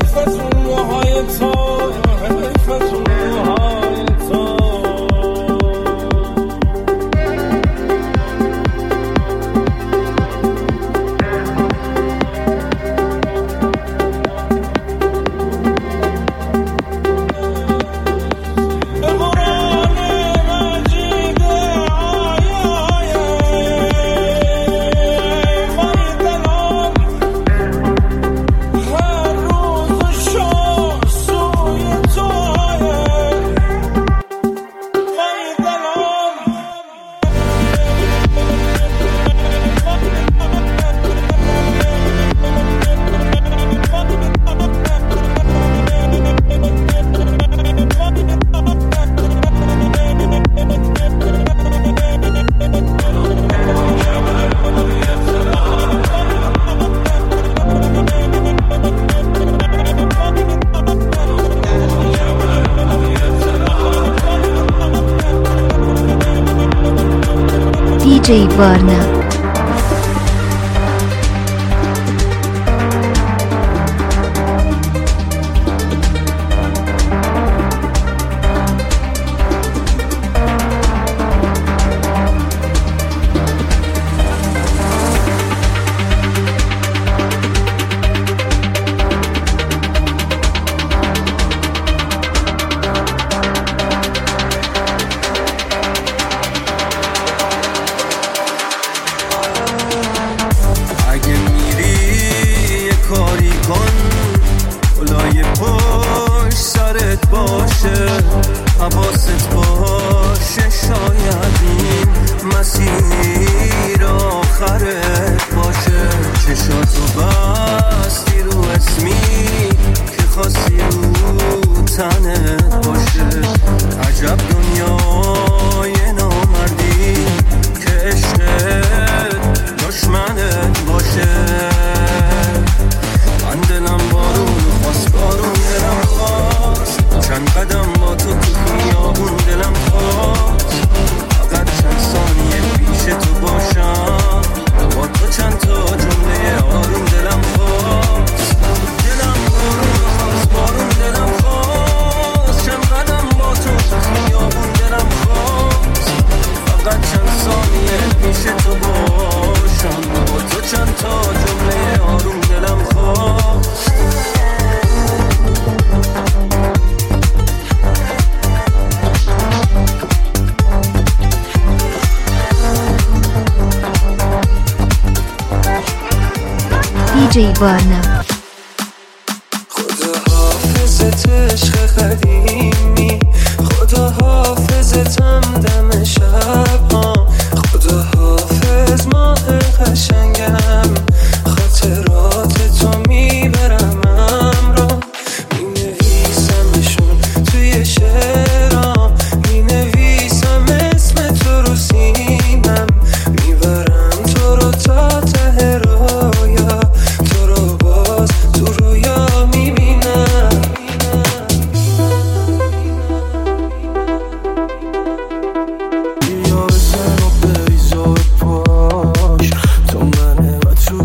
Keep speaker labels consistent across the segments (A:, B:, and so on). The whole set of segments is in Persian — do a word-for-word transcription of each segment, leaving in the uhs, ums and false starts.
A: دی جی Varna.
B: حواست باشه شاید این مسیر آخرت باشه. چشاتو بستی رو اسمی که خواستی رو تنت باشه. عجب دنیای نامردی که عشقت دشمنت باشه. من دلم بارون خواست، بارون دلم خواست، چند قدم با تو تو خیابون دلم خواست. فقط چند ثانیه پیش تو باشم، با تو چند تا جمله آروم دلم خواست. دلم بارون خواست، بارون دلم خواست، چند قدم با تو تو خیابون دلم خواست. فقط چند ثانیه پیش تو باشم، با تو چند تا جمله آروم دلم خواست.
A: دی جی Varna.
B: خدا حافظت عشق قدیمی، خدا حافظتم دم شب ها. خدا حافظ ماه قشنگم، خاطرات تو میبرم همراه. مینویسمشون توی شعرام، مینویسم اسم تو رو سینم. میبرم تو رو تا ته رویا، تو رو باز تو رویا میبینم. بیا بزن و بریزا پاش، تو منه و تو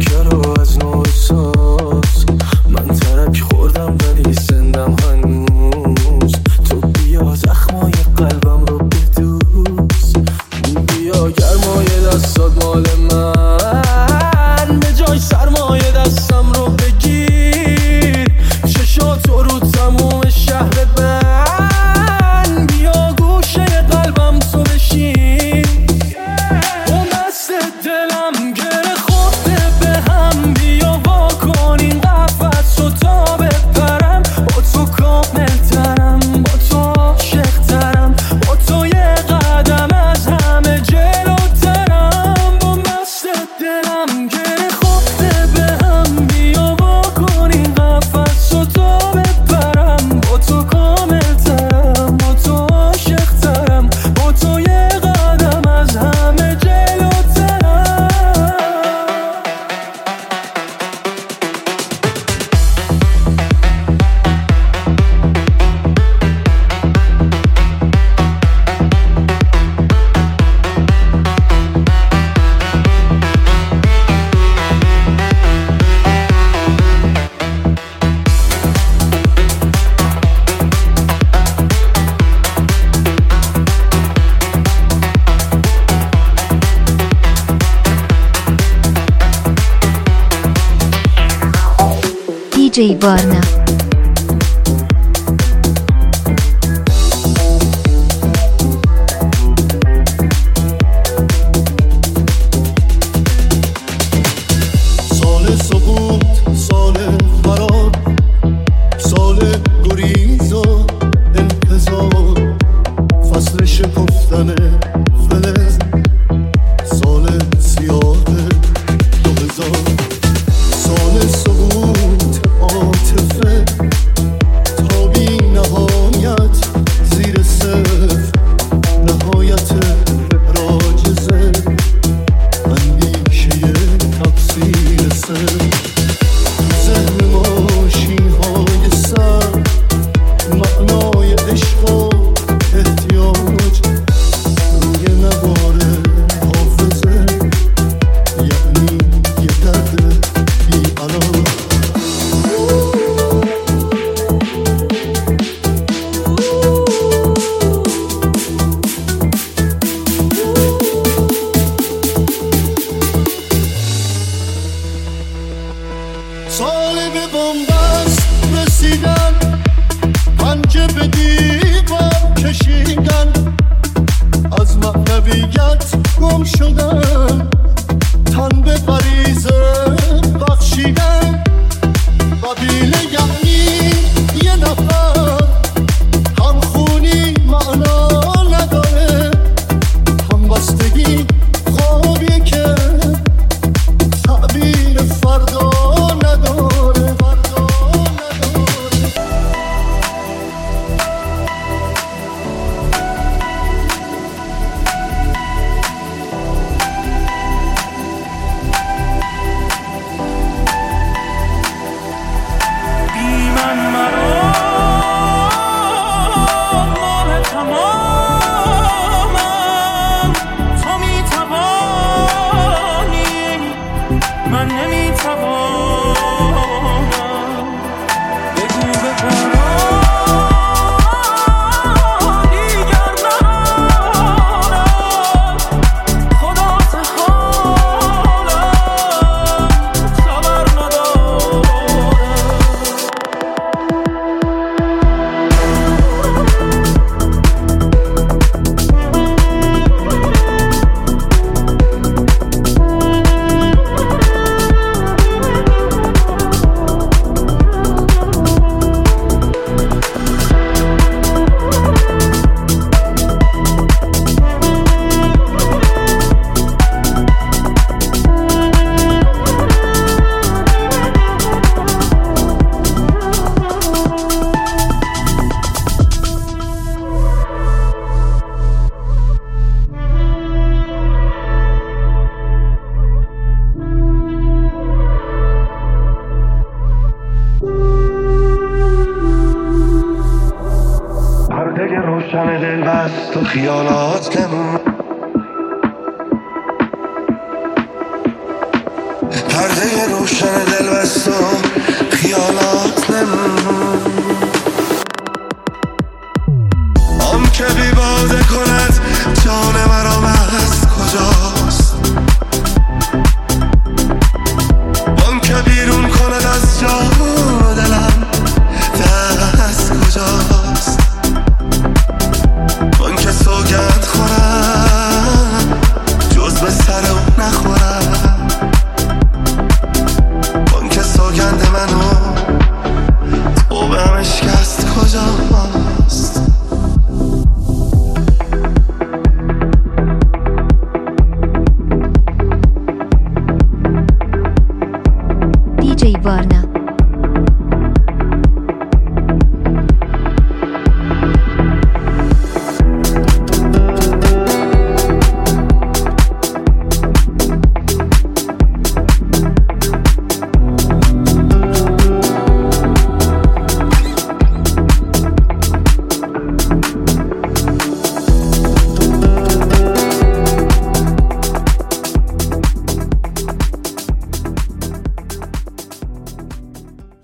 A: دی جی Varna.
C: سال سقوط، سال فرار، سال گریز و انتظار، فصل شکفتن فلز، سال سیاه دو هزار. سال سقوط عاطفه تا بی نهایت زیر صفر، نهایت راجزه اندیشه تفسیر سر. ذهن ماشین های سر، معنای عشق و احتیاج روی نوار حافظه، یعنی یه درد بی علاج. سال به بنبست رسیدن، پنجه به دیوار کشیدن، از معنویت گم شدن، تن به غریزه بخشیدن. قبیله یعنی یه نفر، هم خونی معنا نداره، هم بستگی خوابیه که تعبیر فردا نداره، فردا نداره.
B: بی من مرا ماه تمامم، تو میتوانی من نمیتوانم. بگو بپران دیگر ندارم، خدا سحالم صبر ندارم.
D: پرده روشن دل بست و خیالات نمون، پرده روشن دل